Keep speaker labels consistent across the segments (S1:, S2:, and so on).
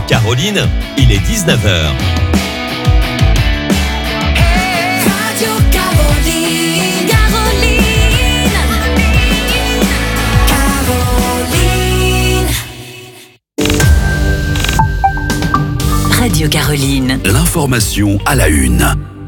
S1: Caroline, il est 19h.
S2: Radio Caroline, Caroline. Radio Caroline.
S3: L'information à la une.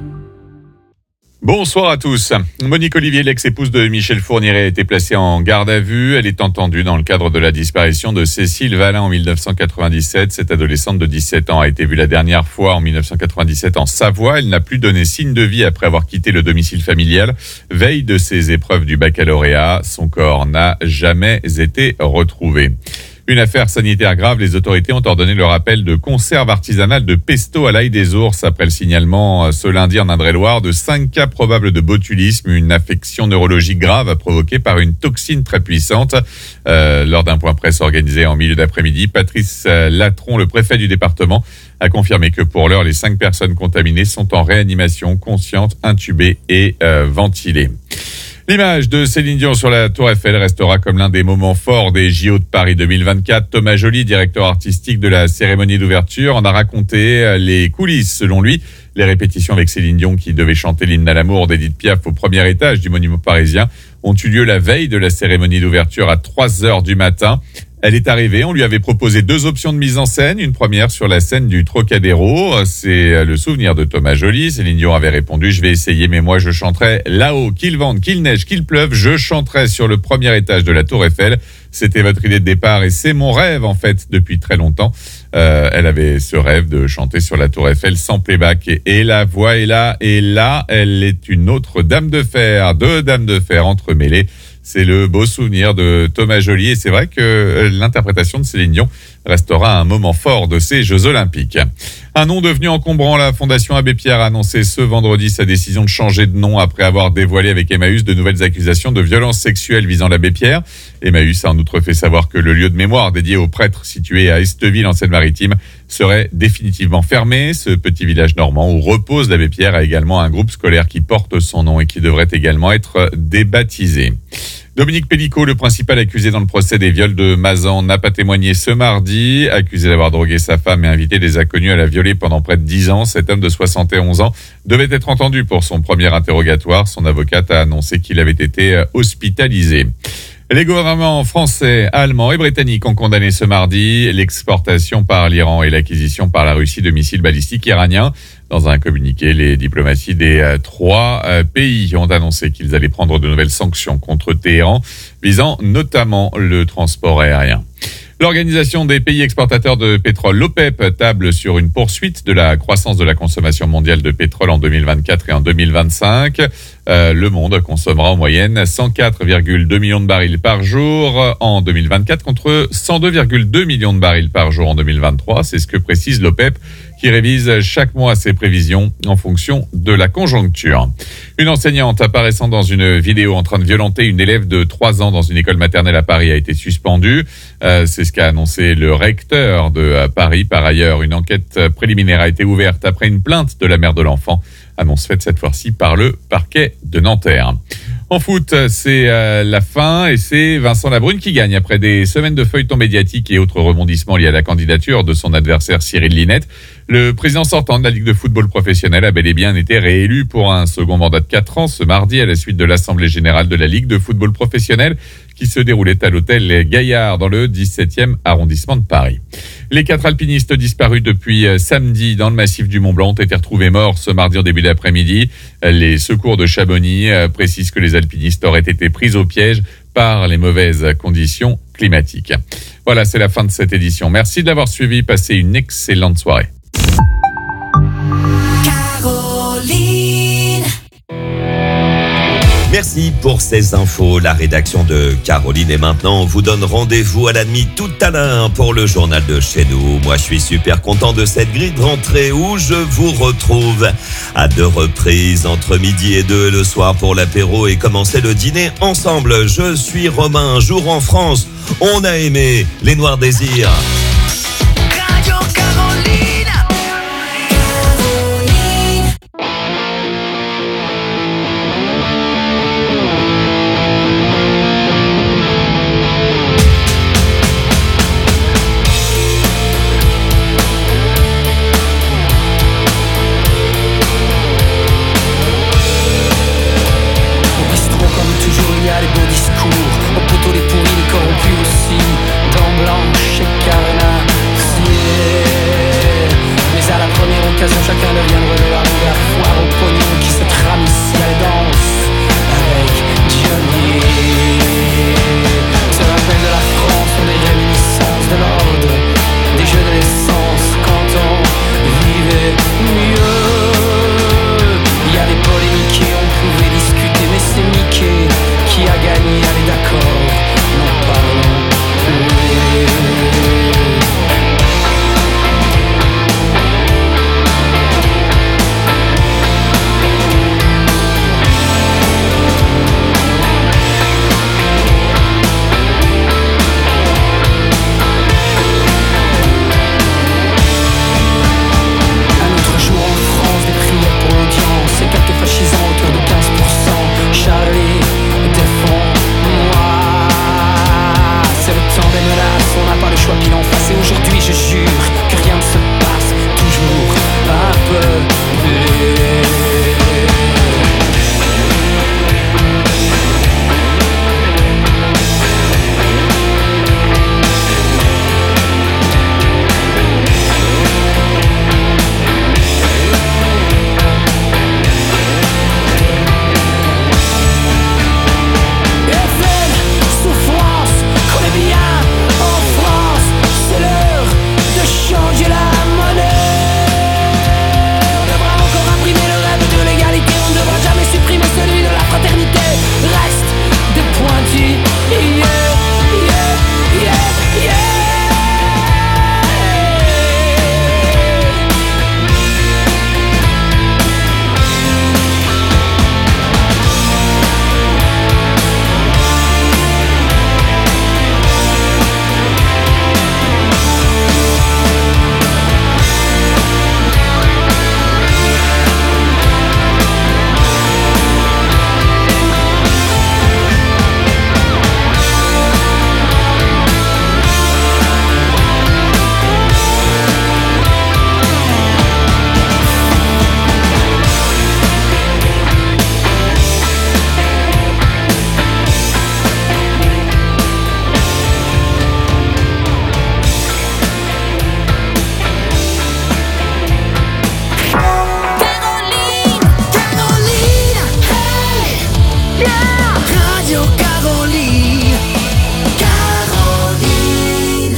S4: Bonsoir à tous. Monique Olivier, l'ex-épouse de Michel Fourniret, a été placée en garde à vue. Elle est entendue dans le cadre de la disparition de Cécile Valin en 1997. Cette adolescente de 17 ans a été vue la dernière fois en 1997 en Savoie. Elle n'a plus donné signe de vie après avoir quitté le domicile familial. Veille de ses épreuves du baccalauréat, son corps n'a jamais été retrouvé. Une affaire sanitaire grave, les autorités ont ordonné le rappel de conserve artisanale de pesto à l'ail des ours après le signalement ce lundi en Indre-et-Loire de 5 cas probables de botulisme, une affection neurologique grave provoquée par une toxine très puissante. Lors d'un point presse organisé en milieu d'après-midi, Patrice Latron, le préfet du département, a confirmé que pour l'heure, les 5 personnes contaminées sont en réanimation, conscientes, intubées et ventilées. L'image de Céline Dion sur la Tour Eiffel restera comme l'un des moments forts des JO de Paris 2024. Thomas Joly, directeur artistique de la cérémonie d'ouverture, en a raconté les coulisses. Selon lui, les répétitions avec Céline Dion, qui devait chanter l'hymne à l'amour d'Édith Piaf au premier étage du monument parisien, ont eu lieu la veille de la cérémonie d'ouverture à 3h du matin. Elle est arrivée, on lui avait proposé 2 options de mise en scène. Une première sur la scène du Trocadéro, c'est le souvenir de Thomas Joly. Céline Dion avait répondu « Je vais essayer, mais moi je chanterai là-haut, qu'il vente, qu'il neige, qu'il pleuve, je chanterai sur le premier étage de la Tour Eiffel. C'était votre idée de départ et c'est mon rêve en fait depuis très longtemps. » Elle avait ce rêve de chanter sur la Tour Eiffel sans playback. Et la voix est là, et là, elle est une autre dame de fer, 2 dames de fer entremêlées. C'est le beau souvenir de Thomas Joly et c'est vrai que l'interprétation de Céline Dion restera un moment fort de ces Jeux Olympiques. Un nom devenu encombrant, la Fondation Abbé Pierre a annoncé ce vendredi sa décision de changer de nom après avoir dévoilé avec Emmaüs de nouvelles accusations de violences sexuelles visant l'Abbé Pierre. Emmaüs a en outre fait savoir que le lieu de mémoire dédié aux prêtres situé à Esteville en Seine-Maritime serait définitivement fermé. Ce petit village normand où repose l'Abbé Pierre a également un groupe scolaire qui porte son nom et qui devrait également être débaptisé. Dominique Pellicot, le principal accusé dans le procès des viols de Mazan, n'a pas témoigné ce mardi. Accusé d'avoir drogué sa femme et invité des inconnus à la violer pendant près de 10 ans, cet homme de 71 ans devait être entendu pour son premier interrogatoire. Son avocate a annoncé qu'il avait été hospitalisé. Les gouvernements français, allemands et britanniques ont condamné ce mardi l'exportation par l'Iran et l'acquisition par la Russie de missiles balistiques iraniens. Dans un communiqué, les diplomaties des 3 pays ont annoncé qu'ils allaient prendre de nouvelles sanctions contre Téhéran, visant notamment le transport aérien. L'Organisation des pays exportateurs de pétrole, l'OPEP, table sur une poursuite de la croissance de la consommation mondiale de pétrole en 2024 et en 2025. Le monde consommera en moyenne 104,2 millions de barils par jour en 2024 contre 102,2 millions de barils par jour en 2023. C'est ce que précise l'OPEP, qui révise chaque mois ses prévisions en fonction de la conjoncture. Une enseignante apparaissant dans une vidéo en train de violenter une élève de 3 ans dans une école maternelle à Paris a été suspendue. C'est ce qu'a annoncé le recteur de Paris. Par ailleurs, une enquête préliminaire a été ouverte après une plainte de la mère de l'enfant. Annonce faite cette fois-ci par le parquet de Nanterre. En foot, c'est la fin et c'est Vincent Labrune qui gagne après des semaines de feuilletons médiatiques et autres rebondissements liés à la candidature de son adversaire Cyril Linette. Le président sortant de la Ligue de football professionnel a bel et bien été réélu pour un second mandat de 4 ans ce mardi à la suite de l'Assemblée générale de la Ligue de football professionnel qui se déroulait à l'hôtel Gaillard dans le 17e arrondissement de Paris. Les 4 alpinistes disparus depuis samedi dans le massif du Mont-Blanc ont été retrouvés morts ce mardi en début d'après-midi. Les secours de Chamonix précisent que les alpinistes auraient été pris au piège par les mauvaises conditions climatiques. Voilà, c'est la fin de cette édition. Merci de l'avoir suivi. Passez une excellente soirée.
S1: Merci pour ces infos. La rédaction de Caroline et maintenant on vous donne rendez-vous à la nuit tout à l'heure pour le journal de chez nous. Moi, je suis super content de cette grille de rentrée où je vous retrouve à 2 reprises entre midi et 2 le soir pour l'apéro et commencer le dîner ensemble. Je suis Romain. Jour en France, on a aimé les Noirs Désirs.
S2: Radio Caroline. Radio Caroline. Caroline.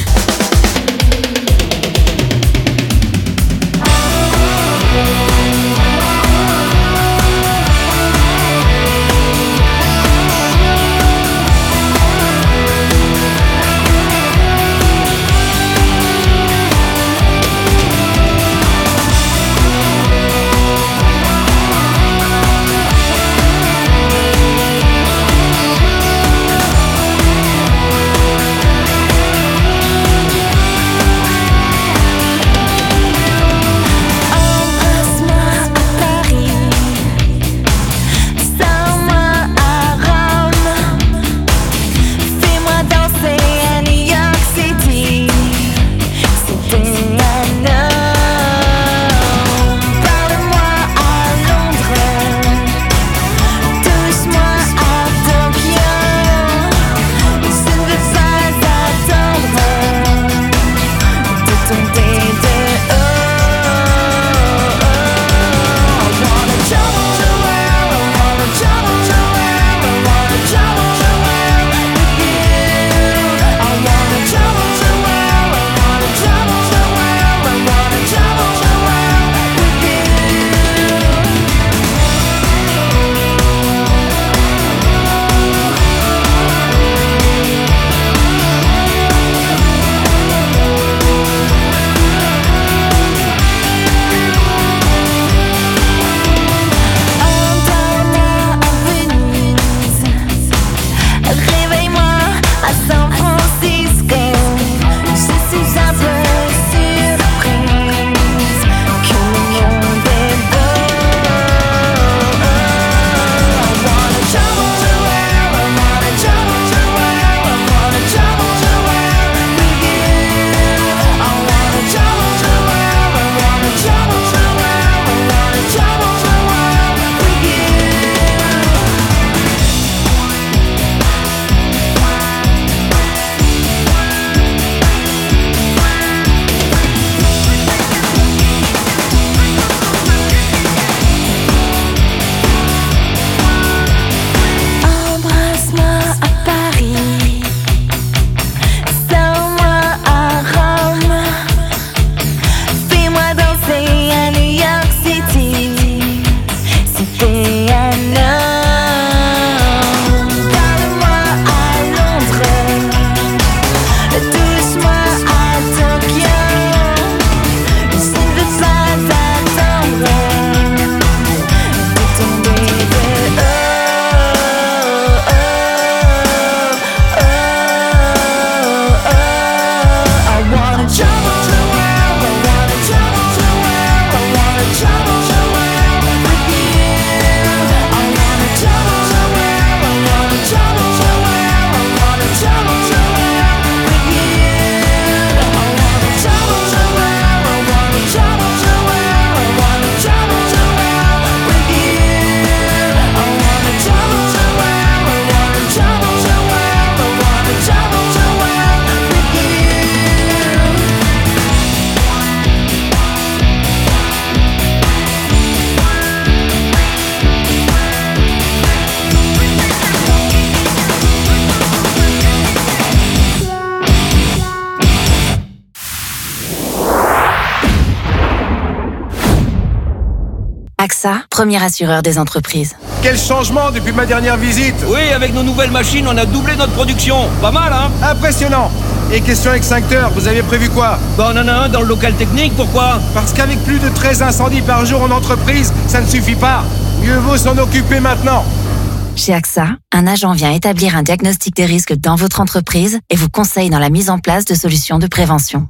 S5: AXA, premier assureur des entreprises.
S6: Quel changement depuis ma dernière visite!
S7: Oui, avec nos nouvelles machines, on a doublé notre production. Pas mal, hein?
S6: Impressionnant! Et question extincteur, vous avez prévu quoi?
S7: Bah on en a un dans le local technique, pourquoi?
S6: Parce qu'avec plus de 13 incendies par jour en entreprise, ça ne suffit pas. Mieux vaut s'en occuper maintenant.
S5: Chez AXA, un agent vient établir un diagnostic des risques dans votre entreprise et vous conseille dans la mise en place de solutions de prévention.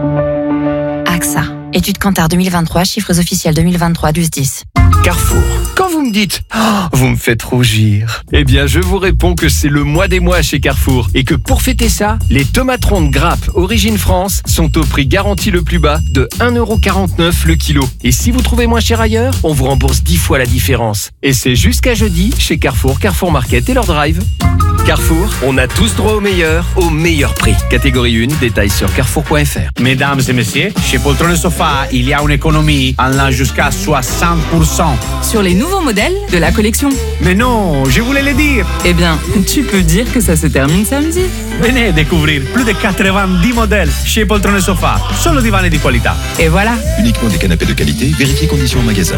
S5: AXA. Étude Kantar 2023, chiffres officiels 2023 du SDIS.
S8: Carrefour. Quand vous me dites « vous me faites rougir », eh bien je vous réponds que c'est le mois des mois chez Carrefour et que pour fêter ça, les tomates rondes Grappe Origine France sont au prix garanti le plus bas de 1,49€ le kilo. Et si vous trouvez moins cher ailleurs, on vous rembourse 10 fois la différence. Et c'est jusqu'à jeudi chez Carrefour, Carrefour Market et leur drive. Carrefour, on a tous droit au meilleur prix. Catégorie 1, détails sur carrefour.fr.
S9: Mesdames et messieurs, chez Poltron et Sofa, il y a une économie allant jusqu'à 60%.
S10: Sur les nouveaux modèles de la collection.
S9: Mais non, je voulais le dire.
S10: Eh bien, tu peux dire que ça se termine samedi.
S9: Venez découvrir plus de 90 modèles chez Poltron et Sofa. Solo divani di qualità.
S10: Et voilà.
S3: Uniquement des canapés de qualité, vérifiez conditions en magasin.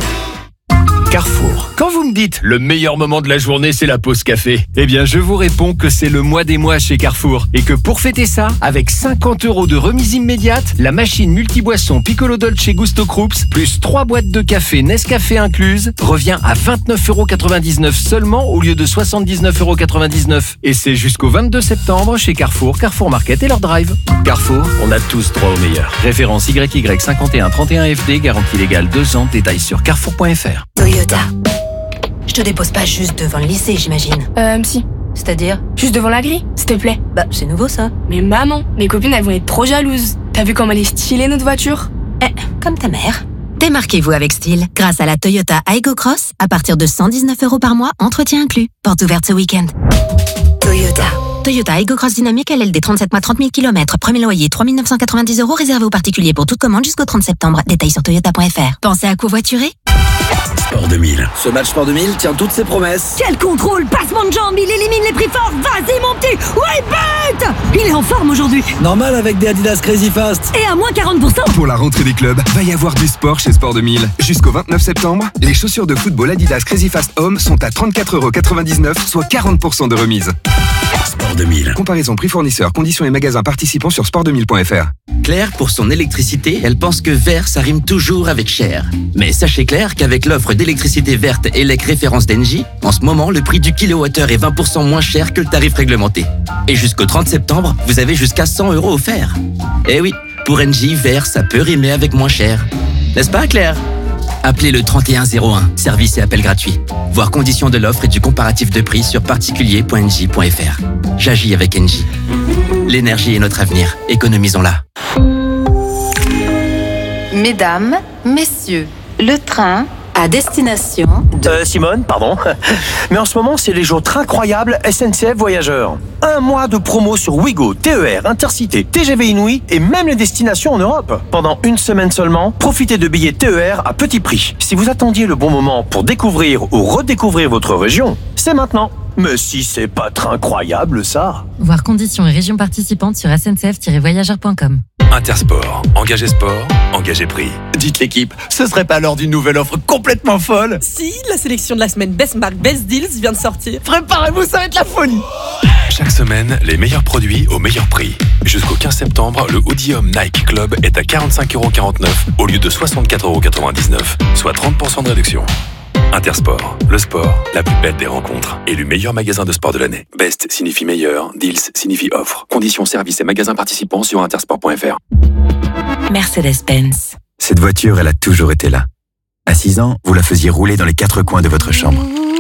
S8: Carrefour. Quand vous me dites le meilleur moment de la journée, c'est la pause café, eh bien je vous réponds que c'est le mois des mois chez Carrefour. Et que pour fêter ça, avec 50 € de remise immédiate, la machine multiboisson Piccolo Dolce Gusto Krups, plus 3 boîtes de café Nescafé incluses, revient à 29,99 € seulement au lieu de 79,99 €. Et c'est jusqu'au 22 septembre chez Carrefour, Carrefour Market et leur drive. Carrefour, on a tous droit au meilleur. Référence YY5131FD, garantie légale 2 ans, détails sur carrefour.fr.
S11: Toyota. Je te dépose pas juste devant le lycée, j'imagine.
S12: Si.
S11: C'est-à-dire?
S12: Juste devant la grille, s'il te plaît.
S11: Bah, c'est nouveau, ça.
S12: Mais maman, mes copines, elles vont être trop jalouses. T'as vu comme elle est stylée, notre voiture?
S11: Comme ta mère.
S5: Démarquez-vous avec style grâce à la Toyota Aygo Cross à partir de 119 € par mois, entretien inclus. Porte ouverte ce week-end.
S11: Toyota.
S5: Toyota Aygo Cross Dynamique LLD 37 mois 30 000 km. Premier loyer 3 990 € réservé aux particuliers pour toute commande jusqu'au 30 septembre. Détails sur toyota.fr. Pensez à covoiturer?
S3: Sport 2000. Ce match Sport 2000 tient toutes ses promesses.
S2: Quel contrôle, passement de jambes, il élimine les prix forts. Vas-y mon petit, ouais bête. Il est en forme aujourd'hui.
S13: Normal avec des Adidas Crazy Fast.
S2: Et à moins 40%.
S14: Pour la rentrée des clubs, va y avoir du sport chez Sport 2000. Jusqu'au 29 septembre, les chaussures de football Adidas Crazy Fast Home sont à 34,99 €, soit 40% de remise.
S3: Sport 2000.
S14: Comparaison prix fournisseur, conditions et magasins participants sur sport2000.fr.
S15: Claire, pour son électricité, elle pense que vert, ça rime toujours avec cher. Mais sachez Claire qu'avec l'offre d'électricité verte ELEC référence d'Engie, en ce moment, le prix du kilowattheure est 20% moins cher que le tarif réglementé. Et jusqu'au 30 septembre, vous avez jusqu'à 100 € offerts. Eh oui, pour Engie, vert, ça peut rimer avec moins cher. N'est-ce pas, Claire? Appelez le 3101, service et appel gratuit. Voir conditions de l'offre et du comparatif de prix sur particulier.engie.fr. J'agis avec Engie. L'énergie est notre avenir, économisons-la.
S5: Mesdames, messieurs, le train à destination de...
S16: Simone, pardon. Mais en ce moment, c'est les jours incroyables SNCF Voyageurs. 1 mois de promo sur Ouigo, TER, Intercité, TGV Inouï et même les destinations en Europe. Pendant 1 semaine seulement, profitez de billets TER à petit prix. Si vous attendiez le bon moment pour découvrir ou redécouvrir votre région, c'est maintenant. Mais si c'est pas très incroyable, ça.
S5: Voir conditions et régions participantes sur sncf-voyageurs.com.
S3: Intersport. Engagez sport, engagez prix.
S17: Dites l'équipe, ce serait pas l'heure d'une nouvelle offre complètement folle?
S18: Si, la sélection de la semaine Best Mark Best Deals vient de sortir.
S17: Préparez-vous, ça va être la folie.
S3: Chaque semaine, les meilleurs produits au meilleur prix. Jusqu'au 15 septembre, le Hoodie Homme Nike Club est à 45,49 € au lieu de 64,99 €, soit 30% de réduction. Intersport, le sport, la plus belle des rencontres. Élu meilleur magasin de sport de l'année. Best signifie meilleur, deals signifie offre. Conditions, services et magasins participants sur intersport.fr.
S5: Mercedes-Benz.
S19: Cette voiture, elle a toujours été là. À 6 ans, vous la faisiez rouler dans les 4 coins de votre chambre.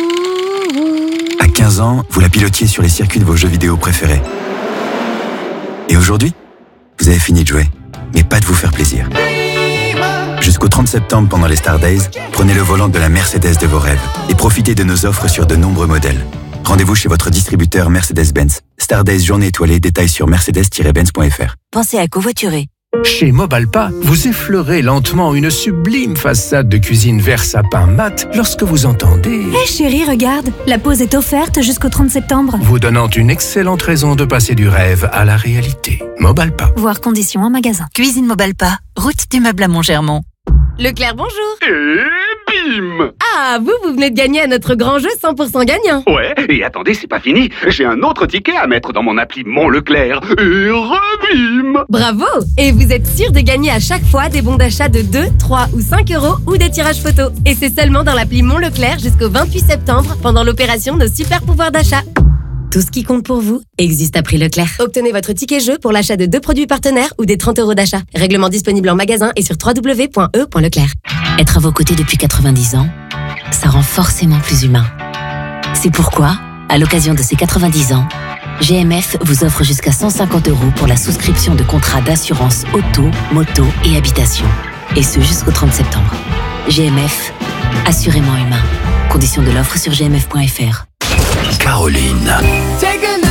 S19: À 15 ans, vous la pilotiez sur les circuits de vos jeux vidéo préférés. Et aujourd'hui, vous avez fini de jouer, mais pas de vous faire plaisir. Jusqu'au 30 septembre, pendant les Star Days, prenez le volant de la Mercedes de vos rêves et profitez de nos offres sur de nombreux modèles. Rendez-vous chez votre distributeur Mercedes-Benz. Star Days journée étoilée, détails sur mercedes-benz.fr.
S5: Pensez à covoiturer.
S8: Chez Mobalpa, vous effleurez lentement une sublime façade de cuisine vert sapin mat lorsque vous entendez...
S20: Hé chérie, regarde, la pause est offerte jusqu'au 30 septembre.
S8: Vous donnant une excellente raison de passer du rêve à la réalité. Mobalpa.
S20: Voir conditions en magasin.
S5: Cuisine Mobalpa, route du meuble à Montgermont.
S12: Leclerc, bonjour.
S21: Et bim!
S12: Ah, vous venez de gagner à notre grand jeu 100% gagnant.
S21: Ouais, et attendez, c'est pas fini. J'ai un autre ticket à mettre dans mon appli Mon Leclerc. Et rebim!
S12: Bravo! Et vous êtes sûr de gagner à chaque fois des bons d'achat de 2, 3 ou 5 € ou des tirages photos. Et c'est seulement dans l'appli Mon Leclerc jusqu'au 28 septembre pendant l'opération de super pouvoir d'achat.
S5: Tout ce qui compte pour vous existe à prix Leclerc.
S12: Obtenez votre ticket jeu pour l'achat de 2 produits partenaires ou des 30 € d'achat. Règlement disponible en magasin et sur www.e.leclerc.
S5: Être à vos côtés depuis 90 ans, ça rend forcément plus humain. C'est pourquoi, à l'occasion de ces 90 ans, GMF vous offre jusqu'à 150 € pour la souscription de contrats d'assurance auto, moto et habitation. Et ce jusqu'au 30 septembre. GMF, assurément humain. Conditions de l'offre sur gmf.fr.
S3: Caroline.
S12: Take a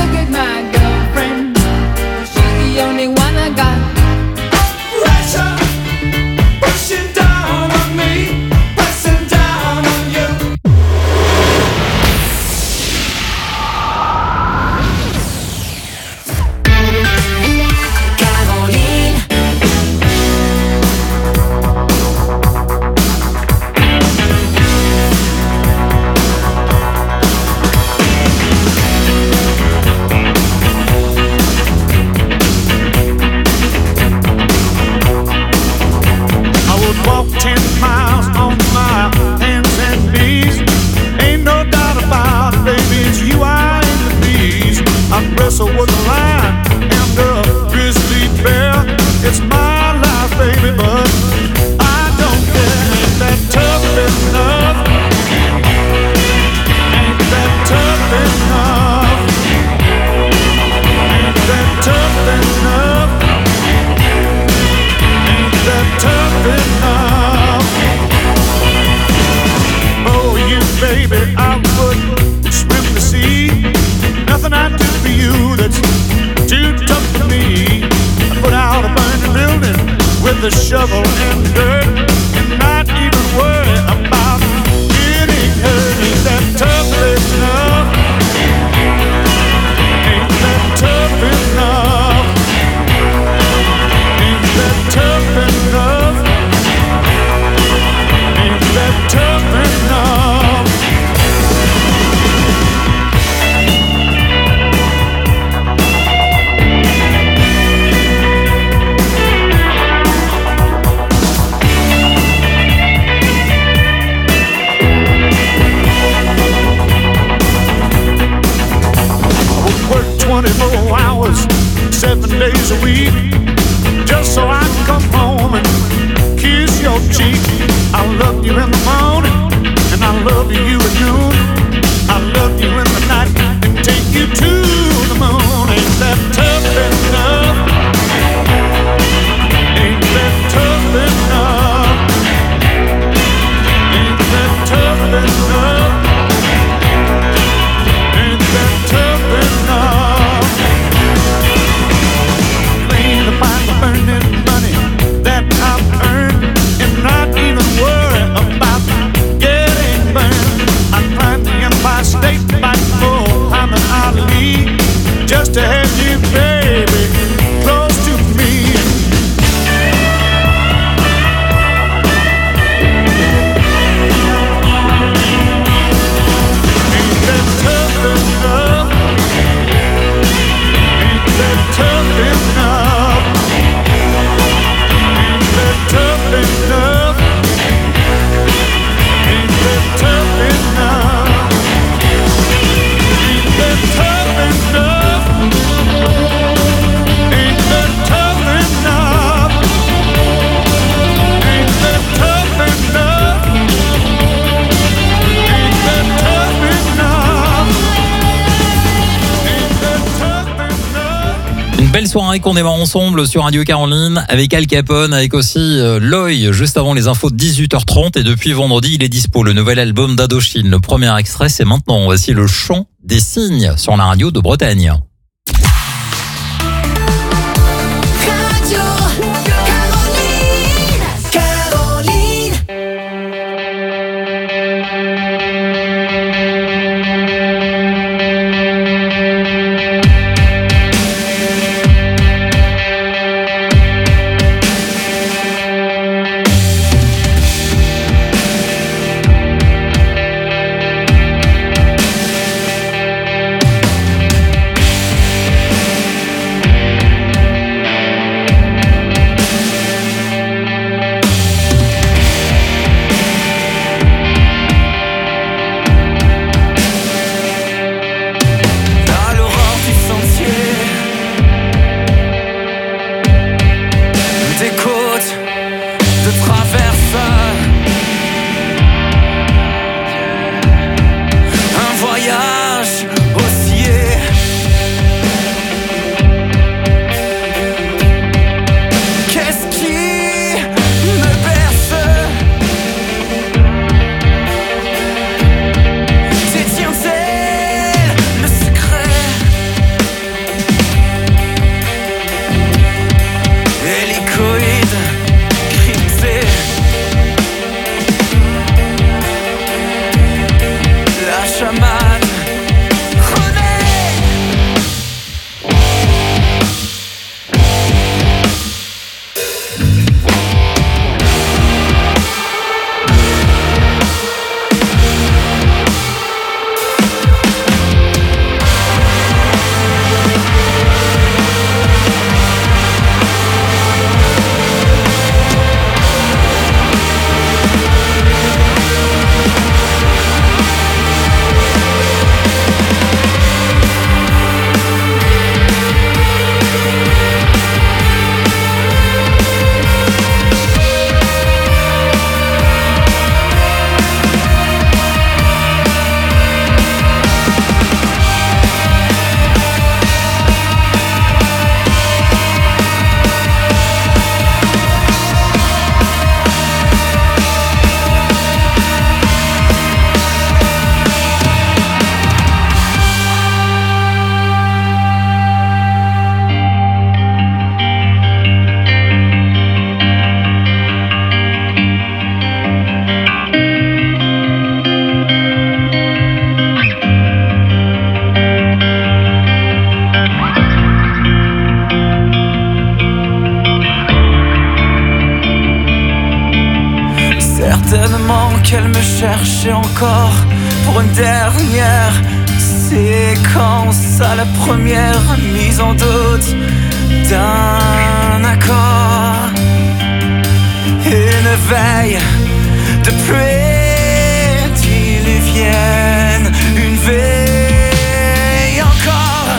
S4: shovel and dirt and not even worry about getting hurt. Ain't that tough enough? Ain't that tough enough? Ain't that tough enough? Ain't that tough enough? Work 24 hours, 7 days a week, just so I can come home and kiss your cheek. I love you in the morning, and I love you at noon. I love you in the night, and take you to the moon. Ain't that tough enough? Ain't that tough enough? Ain't that tough enough? Ain't that tough enough? Clean to find the burning money that I've earned and not even worry about getting burned. I climbed the Empire State Back for Muhammad Ali just to have you, baby, close to me. Ain't that tough enough? Ain't that tough enough? Ain't that tough enough? Ain't that tough enough? Ain't that tough enough? Ain't that tough enough? Ain't that tough enough? Ain't that tough enough? Ain't that tough enough?
S22: Une belle soirée qu'on démarre ensemble sur Radio Caroline avec Al Capone, avec aussi Loy juste avant les infos de 18h30 et depuis vendredi il est dispo le nouvel album d'Indochine. Le premier extrait c'est maintenant. Voici le chant des cygnes sur la radio de Bretagne.
S2: Radio Caroline.
S1: chercher encore pour une dernière séquence à la première mise en doute d'un accord. Une veille de pluie diluvienne, une veille encore.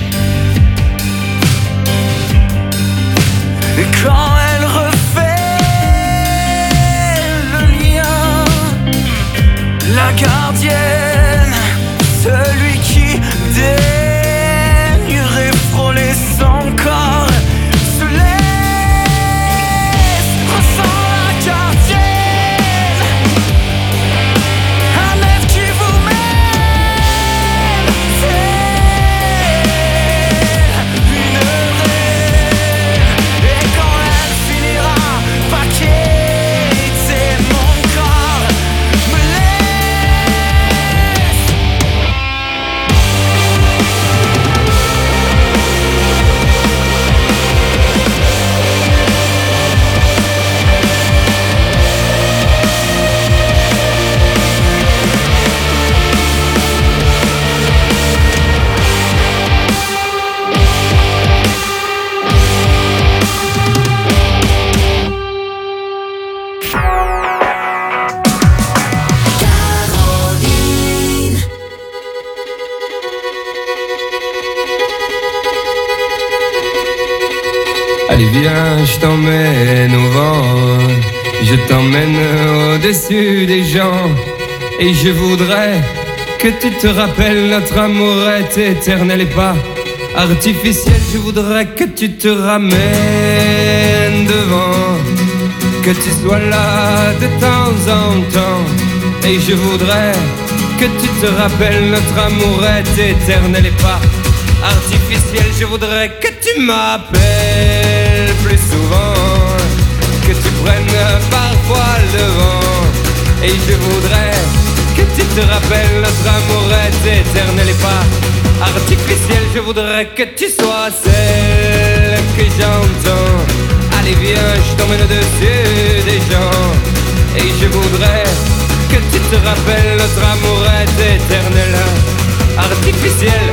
S1: Et quand elle refait le lien, la gardienne, celui qui daignerait frôler son corps, se laisse, ressent la gardienne, un rêve qui vous mène, c'est une reine, et quand elle finira par quitter mon corps, me laisse.
S7: Allez viens, je t'emmène au vent, je t'emmène au-dessus des gens, et je voudrais que tu te rappelles, notre amour est éternel et pas artificiel. Je voudrais que tu te ramènes devant, que tu sois là de temps en temps, et je voudrais que tu te rappelles, notre amour est éternel et pas artificiel. Je voudrais que tu m'appelles plus souvent, que tu prennes parfois le vent, et je voudrais que tu te rappelles, notre amour est éternel et pas artificiel. Je voudrais que tu sois celle que j'entends. Allez viens, je t'emmène au-dessus des gens, et je voudrais que tu te rappelles, notre amour est éternel, artificiel.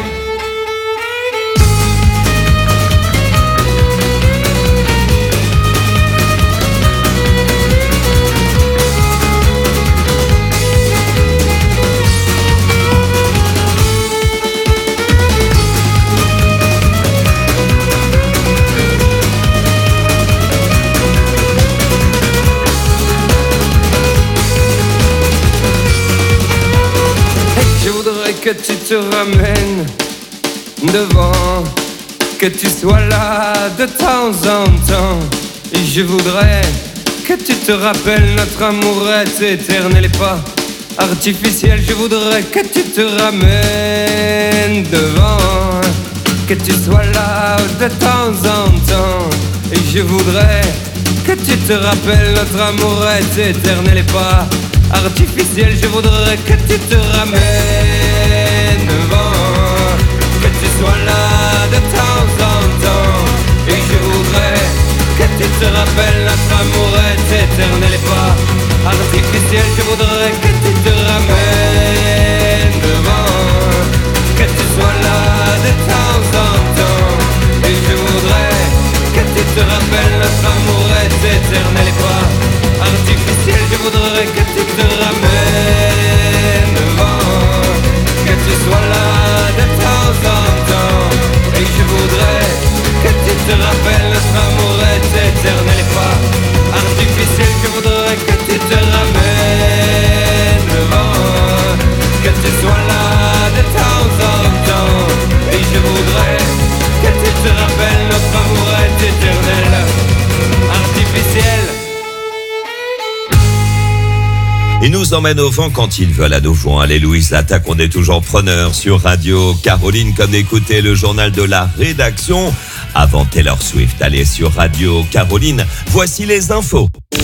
S7: Que tu te ramènes devant, que tu sois là de temps en temps, et je voudrais que tu te rappelles, notre amour est éternel et pas artificiel. Je voudrais que tu te ramènes devant, que tu sois là de temps en temps, et je voudrais que tu te rappelles, notre amour est éternel et pas artificiel. Je voudrais que tu te ramènes devant, que tu sois là de temps en temps, et je voudrais que tu te rappelles, notre amour est éternel et pas artificiel. Je voudrais que tu te ramènes devant, que tu sois là de temps en temps, et je voudrais que tu te rappelles, notre amour est éternel et pas artificiel. Je voudrais que tu te ramènes devant, que tu sois là de temps en temps, et je voudrais que tu te rappelles, notre amour est éternel et pas artificiel. Je voudrais que tu te ramènes devant, que tu sois là de temps en temps, et je voudrais que tu te rappelles, notre amour est éternel, artificiel.
S23: Ils nous emmènent au vent quand ils veulent à nos vents. Allez Louise Attaque, on est toujours preneur sur Radio Caroline, comme d'écouter le journal de la rédaction avant Taylor Swift. Allez sur Radio Caroline, voici les infos.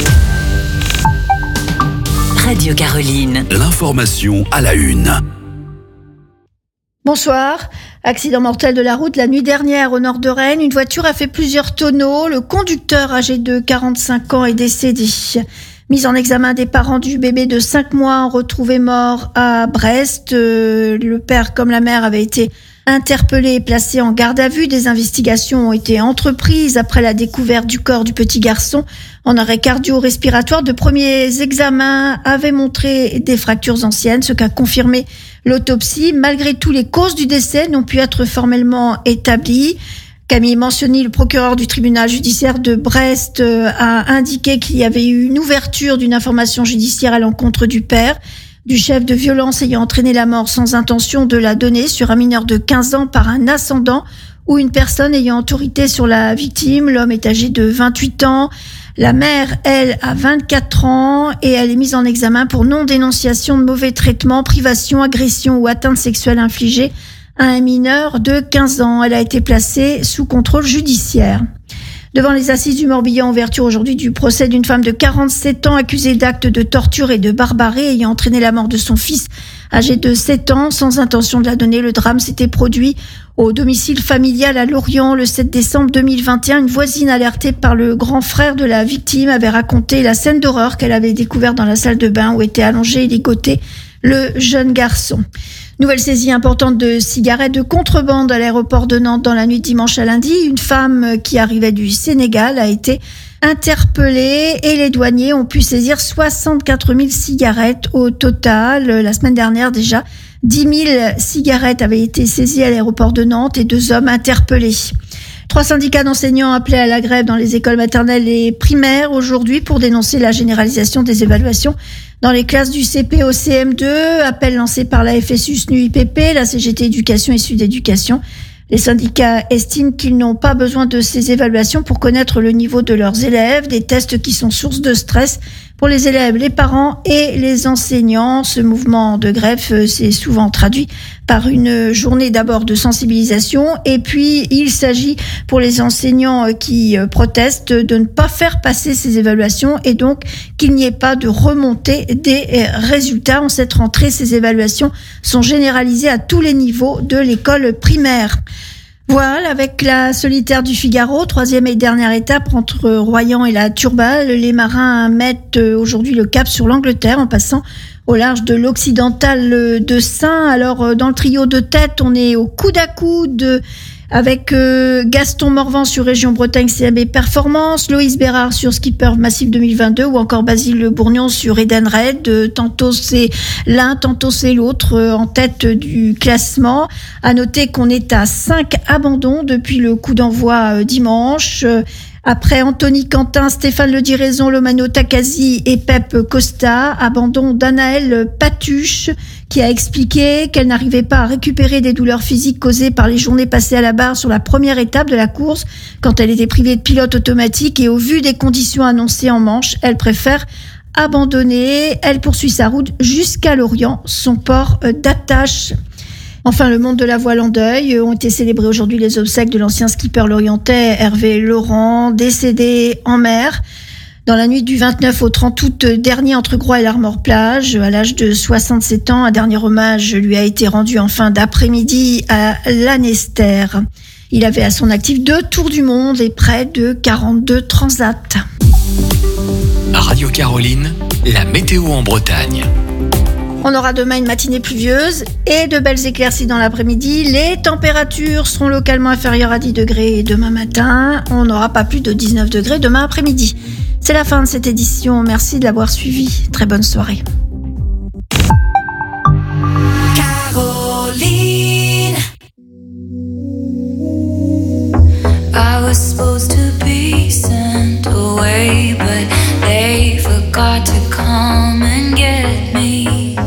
S24: Radio Caroline.
S23: L'information à la une.
S25: Bonsoir. Accident mortel de la route la nuit dernière au nord de Rennes. Une voiture a fait plusieurs tonneaux. Le conducteur âgé de 45 ans est décédé. Mise en examen des parents du bébé de 5 mois retrouvé mort à Brest. Le père comme la mère avaient été interpellés et placés en garde à vue. Des investigations ont été entreprises après la découverte du corps du petit garçon en arrêt cardio-respiratoire. De premiers examens avaient montré des fractures anciennes, ce qu'a confirmé l'autopsie. Malgré tout, les causes du décès n'ont pu être formellement établies. Camille Mentionny, le procureur du tribunal judiciaire de Brest, a indiqué qu'il y avait eu une ouverture d'une information judiciaire à l'encontre du père, du chef de violence ayant entraîné la mort sans intention de la donner sur un mineur de 15 ans par un ascendant ou une personne ayant autorité sur la victime. L'homme est âgé de 28 ans. La mère, elle, a 24 ans et elle est mise en examen pour non-dénonciation de mauvais traitements, privation, agression ou atteinte sexuelle infligée à un mineur de 15 ans. Elle a été placée sous contrôle judiciaire. Devant les assises du Morbihan, ouverture aujourd'hui du procès d'une femme de 47 ans accusée d'actes de torture et de barbarie ayant entraîné la mort de son fils âgé de 7 ans sans intention de la donner. Le drame s'était produit au domicile familial à Lorient le 7 décembre 2021. Une voisine alertée par le grand frère de la victime avait raconté la scène d'horreur qu'elle avait découverte dans la salle de bain où était allongé et ligoté le jeune garçon. Nouvelle saisie importante de cigarettes de contrebande à l'aéroport de Nantes dans la nuit de dimanche à lundi. Une femme qui arrivait du Sénégal a été interpellée et les douaniers ont pu saisir 64 000 cigarettes au total. La semaine dernière déjà, 10 000 cigarettes avaient été saisies à l'aéroport de Nantes et 2 hommes interpellés. 3 syndicats d'enseignants appelés à la grève dans les écoles maternelles et primaires aujourd'hui pour dénoncer la généralisation des évaluations dans les classes du CP au CM2. Appel lancé par la FSU, SNU, IPP, la CGT Éducation et Sud Éducation. Les syndicats estiment qu'ils n'ont pas besoin de ces évaluations pour connaître le niveau de leurs élèves, des tests qui sont source de stress pour les élèves, les parents et les enseignants. Ce mouvement de grève s'est souvent traduit par une journée d'abord de sensibilisation et puis il s'agit pour les enseignants qui protestent de ne pas faire passer ces évaluations et donc qu'il n'y ait pas de remontée des résultats. En cette rentrée, ces évaluations sont généralisées à tous les niveaux de l'école primaire. Voilà, avec la solitaire du Figaro, 3e et dernière étape entre Royan et la Turballe. Les marins mettent aujourd'hui le cap sur l'Angleterre en passant au large de l'occidental de Saint. Alors, dans le trio de tête, on est au coude à coude avec Gaston Morvan sur Région Bretagne CMB Performance, Loïs Bérard sur Skipper Massif 2022 ou encore Basile Le Bourgnon sur Edenred. Tantôt c'est l'un, tantôt c'est l'autre en tête du classement. À noter qu'on est à 5 abandons depuis le coup d'envoi dimanche. Après Anthony Quentin, Stéphane Le Diraison, Lomano Takasi et Pep Costa, abandon d'Anaëlle Patuche qui a expliqué qu'elle n'arrivait pas à récupérer des douleurs physiques causées par les journées passées à la barre sur la première étape de la course quand elle était privée de pilote automatique et au vu des conditions annoncées en manche, elle préfère abandonner. Elle poursuit sa route jusqu'à Lorient, son port d'attache. Enfin, le monde de la voile en deuil. Ont été célébrés aujourd'hui les obsèques de l'ancien skipper lorientais Hervé Laurent, décédé en mer dans la nuit du 29 au 30 août dernier entre Groix et l'Armor-Plage. À l'âge de 67 ans, un dernier hommage lui a été rendu en fin d'après-midi à Lanester. Il avait à son actif 2 tours du monde et près de 42 transats.
S3: Radio Caroline, la météo en Bretagne.
S25: On aura demain une matinée pluvieuse et de belles éclaircies dans l'après-midi. Les températures seront localement inférieures à 10 degrés demain matin. On n'aura pas plus de 19 degrés demain après-midi. C'est la fin de cette édition. Merci de l'avoir suivi. Très bonne soirée.
S1: Caroline, I was supposed to be sent away, but they forgot to come and get me.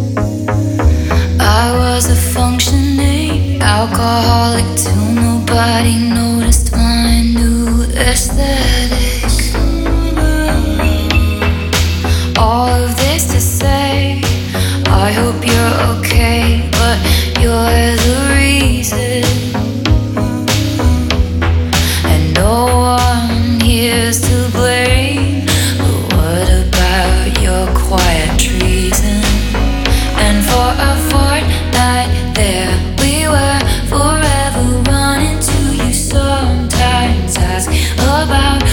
S1: I was a functioning alcoholic till nobody noticed my new aesthetic. All of this to say, I hope you're okay, but you're the reason. And no one here's to blame, but what about your quiet treason? And for a fortnight there we were, forever running to you. Sometimes ask about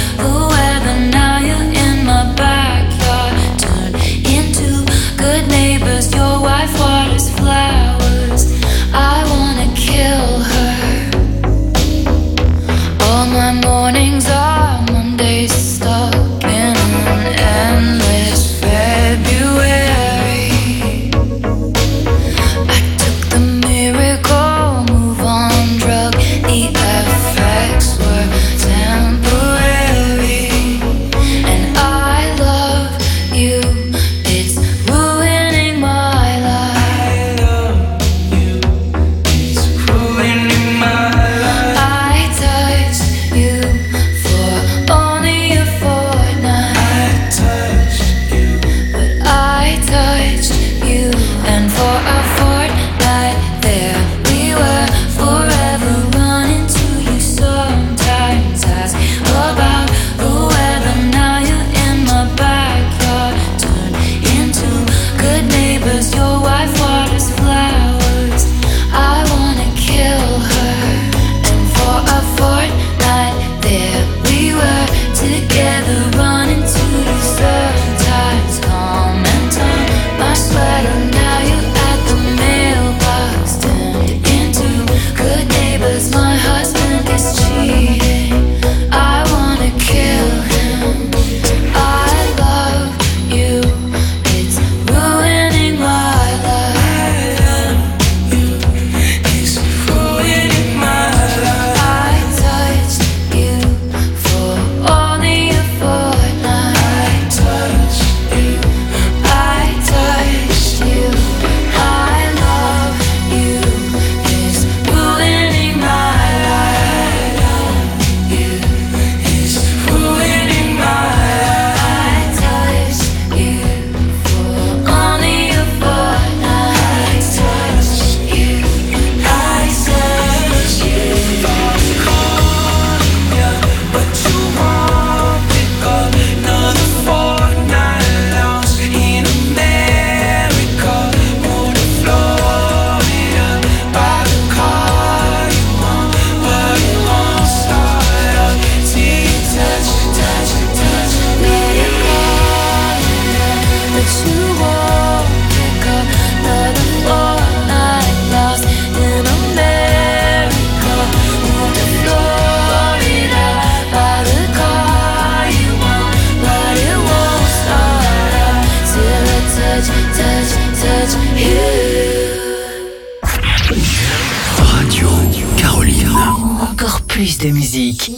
S24: plus de musique.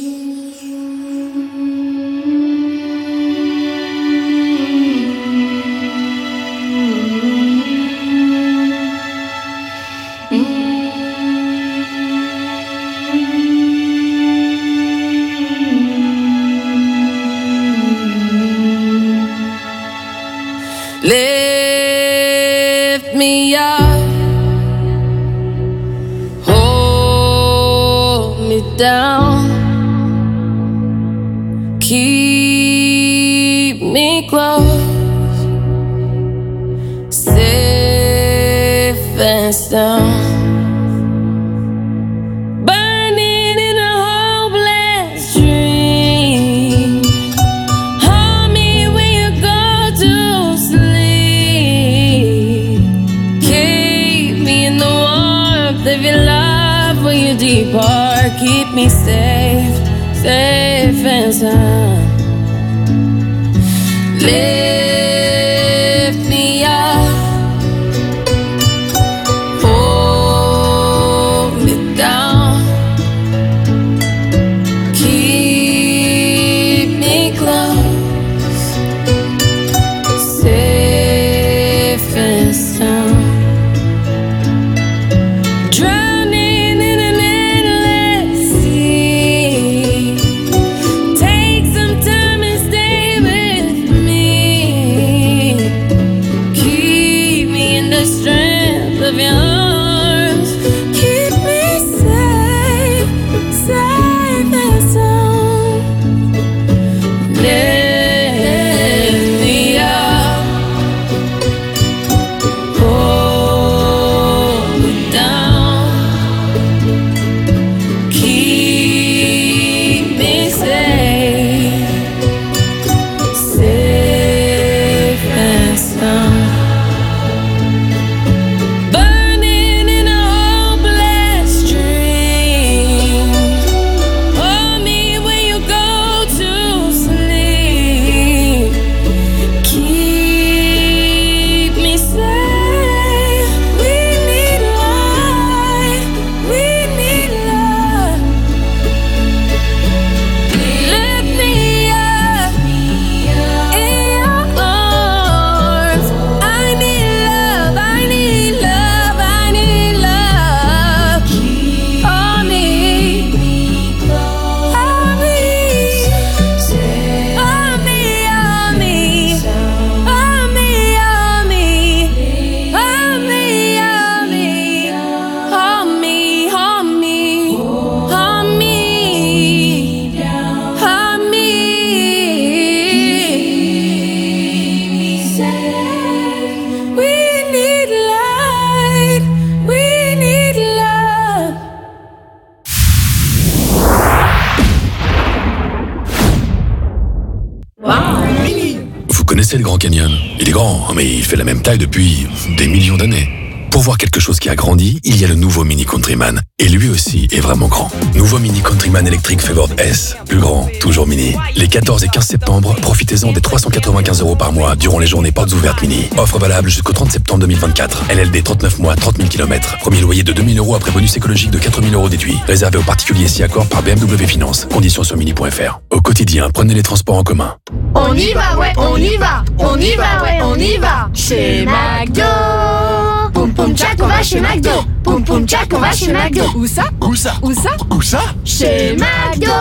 S6: Lift me up, hold me down, keep me close, safe and sound. Burning in a hopeless dream. Hold me when you go to sleep. Keep me in the warmth of your love when you depart. Keep me safe, safe and sound. Lift me up, hold me down, keep me close, safe and sound. Drowning in an endless sea. Take some time and stay with me. Keep me in the strength of your arms. Keep me safe, safe and sound. Lift me up, hold me down, keep me safe, safe and sound. Burning in a hopeless dream. Hold me when you go to sleep. Keep me safe. We need light. We need love. Lift me up in your arms. I need love. I need love. I need love. Hold me. Hold me. Hold me. Hold me. Hold me. Hold me. Hold me. Hold me. Hold me. Hold me. Hold me. We need light. We need love.
S3: Vous connaissez le Grand Canyon? Il est grand, mais il fait la même taille depuis des millions d'années. Pour voir quelque chose qui a grandi, il y a le nouveau Mini Countryman. Et lui aussi est vraiment grand. Nouveau Mini Countryman électrique Favored S. Plus grand, toujours mini. Les 14 et 15 septembre, profitez-en des 395 € par mois durant les journées portes ouvertes mini. Offre valable jusqu'au 30 septembre 2024. LLD 39 mois, 30 000 km. Premier loyer de 2 000 € après bonus écologique de 4 000 € déduit. Réservé aux particuliers si accord par BMW Finance. Conditions sur mini.fr. Au quotidien, prenez les transports en commun.
S6: On y va, ouais, on y va. On y va, ouais, on y va. Chez McDo. Poum poum tchac, on va chez McDo. Poum poum tchac, on va chez McDo. Où ça?
S17: Où ça?
S6: Où ça?
S17: Où ça?
S6: Chez McDo.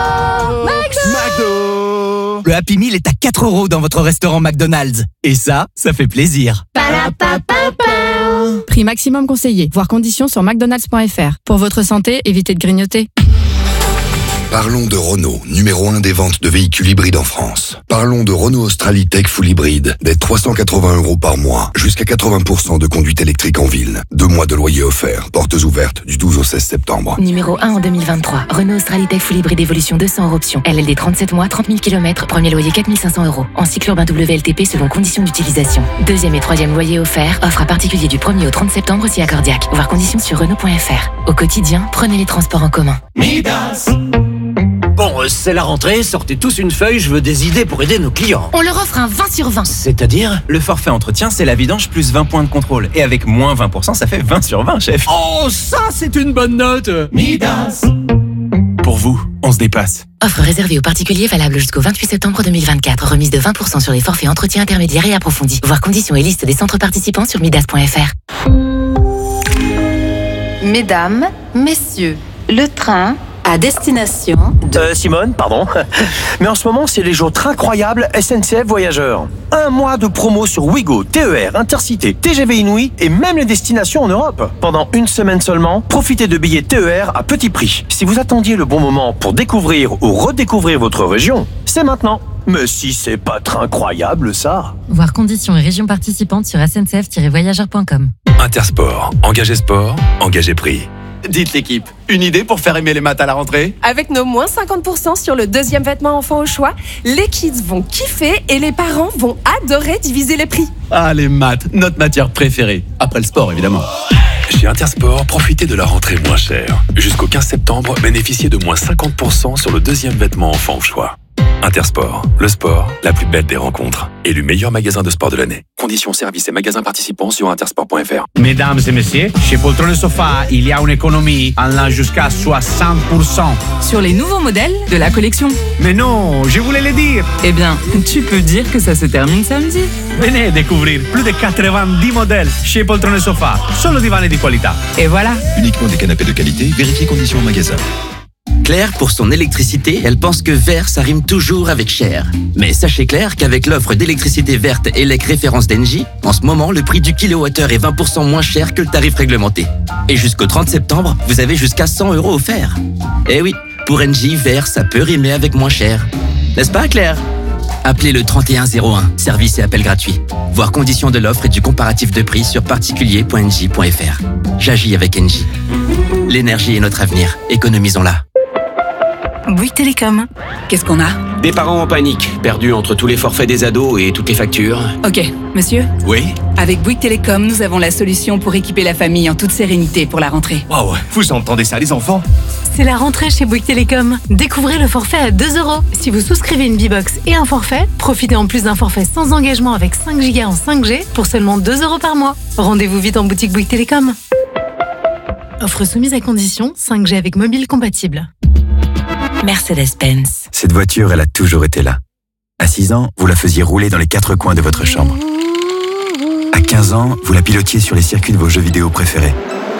S17: McDo.
S9: Le Happy Meal est à 4 € dans votre restaurant McDonald's. Et ça fait plaisir.
S10: Prix maximum conseillé. Voir conditions sur mcdonalds.fr. Pour votre santé, évitez de grignoter.
S11: Parlons de Renault, numéro 1 des ventes de véhicules hybrides en France. Parlons de Renault Australie Tech Full Hybride, dès 380 € par mois, jusqu'à 80% de conduite électrique en ville. 2 mois de loyer offert, portes ouvertes du 12 au 16 septembre.
S5: Numéro 1 en 2023. Renault Australie Tech Full Hybride Evolution 200 € option. LLD 37 mois, 30 000 km, premier loyer 4 500 €. En cycle urbain WLTP selon conditions d'utilisation. Deuxième et troisième loyer offert, offre à particulier du 1er au 30 septembre si accordiaque. Voir conditions sur Renault.fr. Au quotidien, prenez les transports en commun.
S13: Midas. Bon, c'est la rentrée, sortez tous une feuille, je veux des idées pour aider nos clients.
S5: On leur offre un 20 sur 20.
S13: C'est-à-dire?
S9: Le forfait entretien, c'est la vidange plus 20 points de contrôle. Et avec moins 20%, ça fait 20 sur 20, chef.
S13: Oh, ça, c'est une bonne note. Midas.
S17: pour vous, on se dépasse.
S5: Offre réservée aux particuliers valable jusqu'au 28 septembre 2024. Remise de 20% sur les forfaits entretien intermédiaires et approfondis. Voir conditions et liste des centres participants sur midas.fr.
S14: Mesdames, messieurs, le train à destination de...
S15: Simone, pardon. Mais en ce moment, c'est les jours incroyables SNCF Voyageurs. 1 mois de promo sur Ouigo, TER, Intercité, TGV Inouï et même les destinations en Europe. Pendant 1 semaine seulement, profitez de billets TER à petit prix. Si vous attendiez le bon moment pour découvrir ou redécouvrir votre région, c'est maintenant. Mais si c'est pas très incroyable, ça.
S10: Voir conditions et régions participantes sur sncf-voyageurs.com.
S3: Intersport, engagé sport, engagé prix.
S17: Dites l'équipe, une idée pour faire aimer les maths à la rentrée?
S16: Avec nos moins 50% sur le deuxième vêtement enfant au choix, les kids vont kiffer et les parents vont adorer diviser les prix.
S17: Ah, les maths, notre matière préférée. Après le sport, évidemment.
S3: Chez Intersport, profitez de la rentrée moins chère. Jusqu'au 15 septembre, bénéficiez de moins 50% sur le deuxième vêtement enfant au choix. Intersport, le sport, la plus belle des rencontres. Élu meilleur magasin de sport de l'année. Conditions, services et magasins participants sur intersport.fr.
S18: Mesdames et messieurs, chez Poltron Sofa, il y a une économie allant jusqu'à 60%.
S19: Sur les nouveaux modèles de la collection.
S18: Mais non, je voulais le dire.
S19: Eh bien, tu peux dire que ça se termine samedi.
S18: Venez découvrir plus de 90 modèles chez Poltron Sofa. Solo divani di qualità.
S19: Et voilà.
S26: Uniquement des canapés de qualité, vérifiez conditions au magasin.
S27: Claire, pour son électricité, elle pense que vert, ça rime toujours avec cher. Mais sachez Claire qu'avec l'offre d'électricité verte ELEC référence d'Engie, en ce moment, le prix du kilowattheure est 20% moins cher que le tarif réglementé. Et jusqu'au 30 septembre, vous avez jusqu'à 100 € offerts. Eh oui, pour Engie, vert, ça peut rimer avec moins cher. N'est-ce pas, Claire? Appelez le 3101, service et appel gratuit. Voir conditions de l'offre et du comparatif de prix sur particulier.engie.fr. J'agis avec Engie. L'énergie est notre avenir, économisons-la.
S19: Bouygues Télécom. Qu'est-ce qu'on a?
S28: Des parents en panique, perdus entre tous les forfaits des ados et toutes les factures.
S19: Ok, monsieur?
S28: Oui?
S19: Avec Bouygues Télécom, nous avons la solution pour équiper la famille en toute sérénité pour la rentrée.
S17: Waouh, vous entendez ça, les enfants?
S29: C'est la rentrée chez Bouygues Télécom. Découvrez le forfait à 2 €. Si vous souscrivez une B-Box et un forfait, profitez en plus d'un forfait sans engagement avec 5 Go en 5G pour seulement 2 € par mois. Rendez-vous vite en boutique Bouygues Télécom. Offre soumise à condition, 5G avec mobile compatible.
S5: Mercedes-Benz.
S30: Cette voiture, elle a toujours été là. À 6 ans, vous la faisiez rouler dans les 4 coins de votre chambre. À 15 ans, vous la pilotiez sur les circuits de vos jeux vidéo préférés.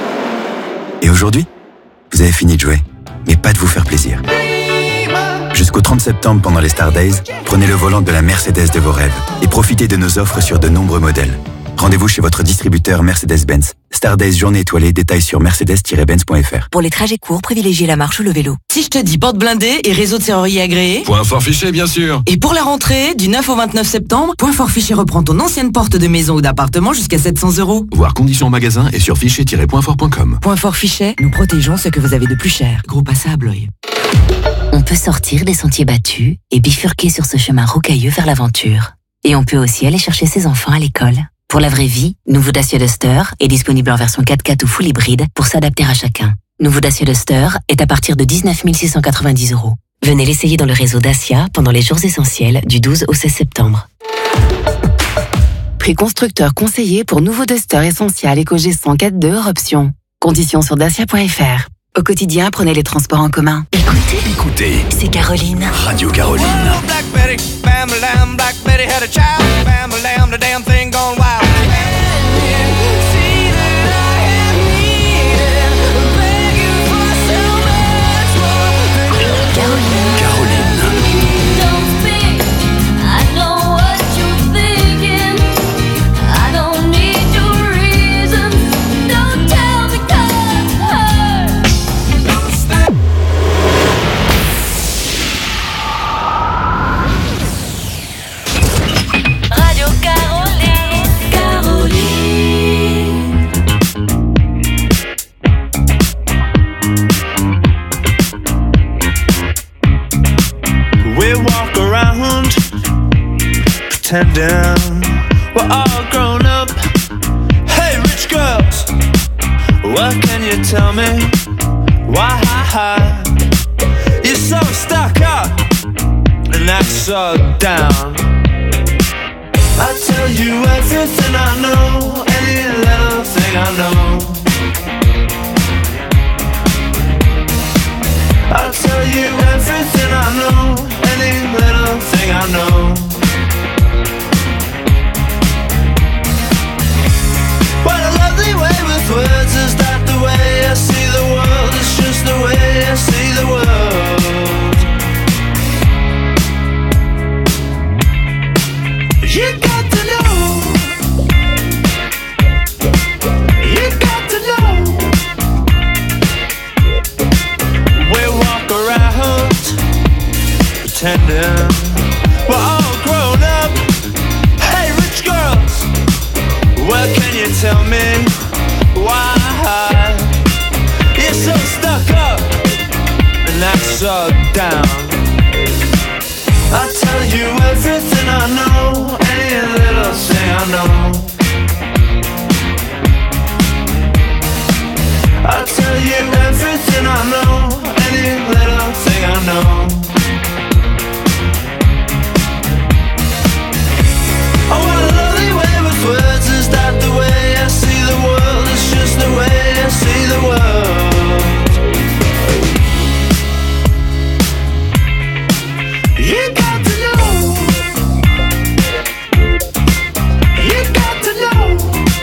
S30: Et aujourd'hui, vous avez fini de jouer, mais pas de vous faire plaisir. Jusqu'au 30 septembre, pendant les Star Days, prenez le volant de la Mercedes de vos rêves et profitez de nos offres sur de nombreux modèles. Rendez-vous chez votre distributeur Mercedes-Benz. Star Days journée étoilée, détails sur mercedes-benz.fr.
S5: Pour les trajets courts, privilégiez la marche ou le vélo.
S31: Si je te dis porte blindée et réseau de serrurier agréé.
S3: Point fort fiché, bien sûr.
S31: Et pour la rentrée, du 9 au 29 septembre, Point fort fiché reprend ton ancienne porte de maison ou d'appartement jusqu'à 700 €.
S3: Voir conditions en magasin et sur fichier-pointfort.com.
S31: Point fort fiché, nous protégeons ce que vous avez de plus cher. Gros à Blois.
S5: On peut sortir des sentiers battus et bifurquer sur ce chemin rocailleux vers l'aventure. Et on peut aussi aller chercher ses enfants à l'école. Pour la vraie vie, nouveau Dacia Duster est disponible en version 4x4 ou full hybride pour s'adapter à chacun. Nouveau Dacia Duster est à partir de 19 690 €. Venez l'essayer dans le réseau Dacia pendant les jours essentiels du 12 au 16 septembre. Prix constructeur conseillé pour nouveau Duster Essential EcoG 104 Option. Conditions sur dacia.fr. Au quotidien, prenez les transports en commun.
S3: Écoutez.
S5: C'est Caroline.
S3: Radio Caroline.
S4: Black Betty, bam lamb, Black Betty had a child, bam lamb, the damn thing gone wild. Pretending we're all grown up. Hey, rich girls, what can you tell me? Why you're so stuck up and act so down? I tell you everything I know, any little thing I know. I tell
S1: pretending we're all grown up. Hey, rich girls, well, can you tell me why you're so stuck up and act so down? I'll tell you everything I know, any little thing I know. I'll tell you everything I know, any little thing I know. Oh, what a lovely way with words. Is that the way I see the world? It's just the way I see the world. You got to know. You got to know.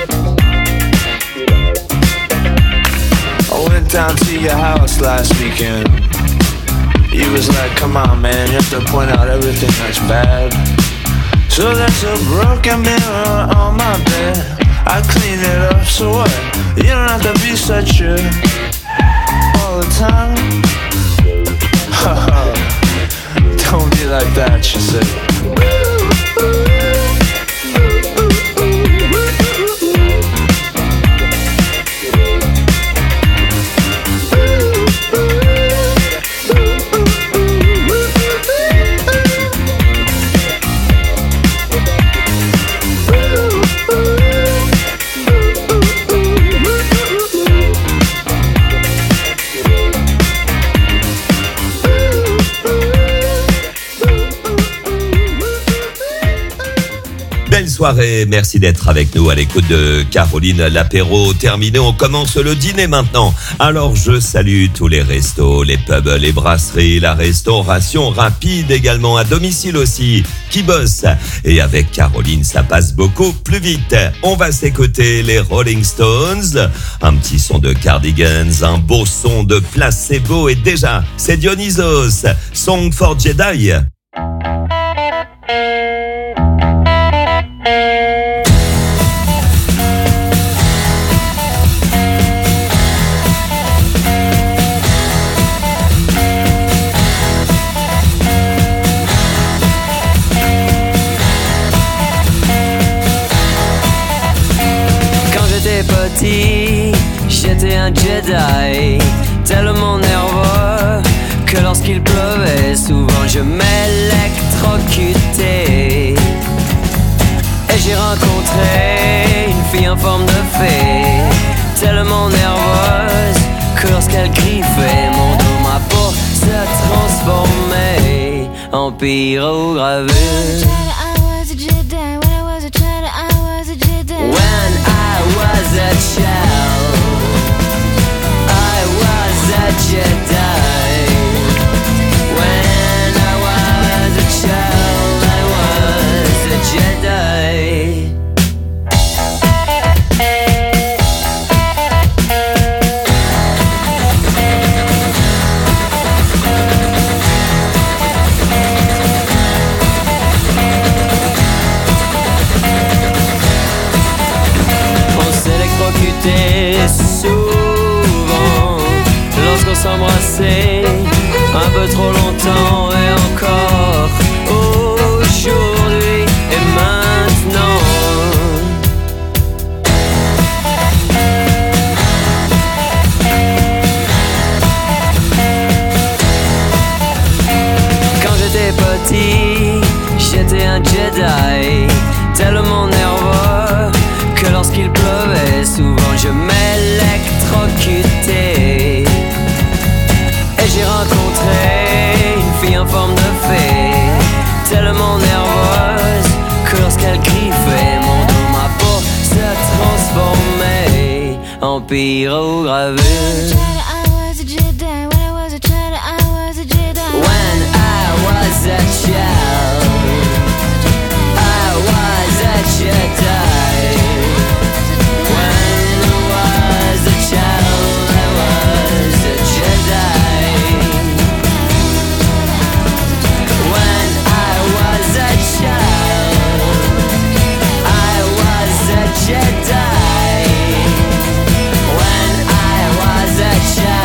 S1: I went down to your house last weekend. You was like, come on man, you have to point out everything that's bad. So there's a broken mirror on my bed. I clean it up, so what? You don't have to be such a all the time. Don't be like that, she said.
S2: Soirée, merci d'être avec nous à l'écoute de Caroline. L'apéro terminé, on commence le dîner maintenant. Alors je salue tous les restos, les pubs, les brasseries, la restauration rapide également, à domicile aussi, qui bossent. Et avec Caroline, ça passe beaucoup plus vite. On va s'écouter les Rolling Stones, un petit son de Cardigans, un beau son de Placebo, et déjà, c'est Dionysos, Song for Jedi.
S7: J'étais un Jedi, tellement nerveux que lorsqu'il pleuvait, souvent je m'électrocutais. Et j'ai rencontré une fille en forme de fée, tellement nerveuse que lorsqu'elle griffait mon dos, ma peau se transformait en pyrogravure. When I was a child, I was a Jedi. When I was a child, I was a Jedi. Souvent, lorsqu'on s'embrassait un peu trop longtemps, et encore aujourd'hui et maintenant. Quand j'étais petit, j'étais un Jedi, tellement nerveux que lorsqu'il pleuvait, souvent je m'électrocutais. Et j'ai rencontré une fille en forme de fée, tellement nerveuse que lorsqu'elle griffait mon dos, ma peau se transformait en pyrogravure. When I was a child, I was a Jedi. Jedi. When I was a child.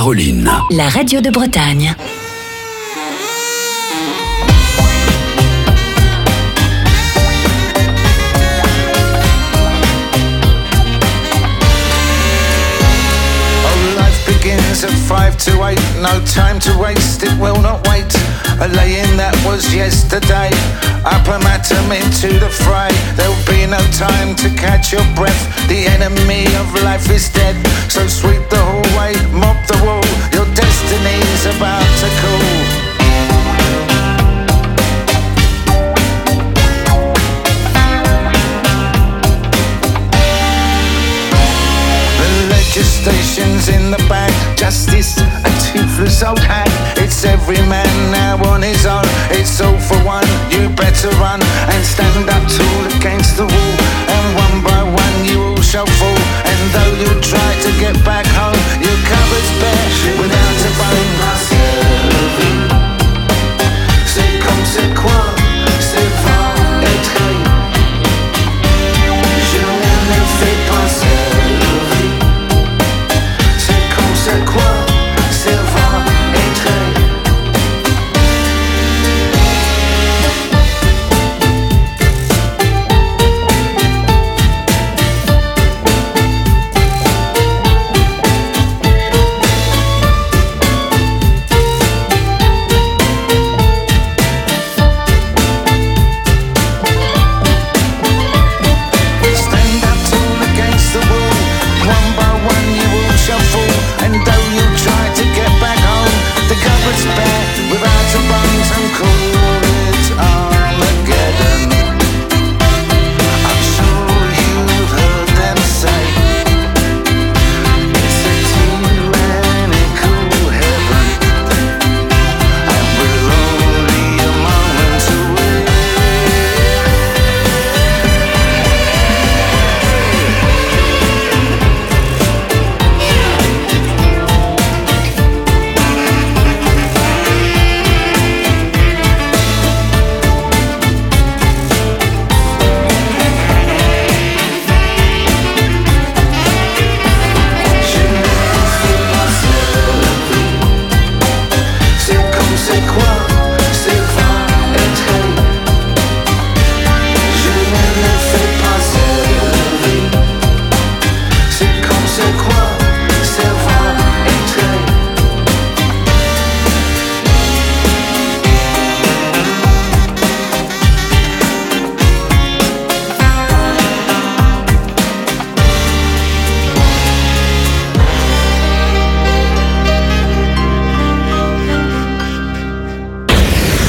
S3: Caroline.
S6: La radio de Bretagne.
S1: Begins at 5 to 8, no time to waste, it will not wait. A laying that was yesterday, up and at 'em into the fray. There'll be no time to catch your breath, the enemy of life is dead. So sweep the hallway, mop the wall, your destiny's about to call. Legislation's in the bag, justice, a toothless old hag. It's every man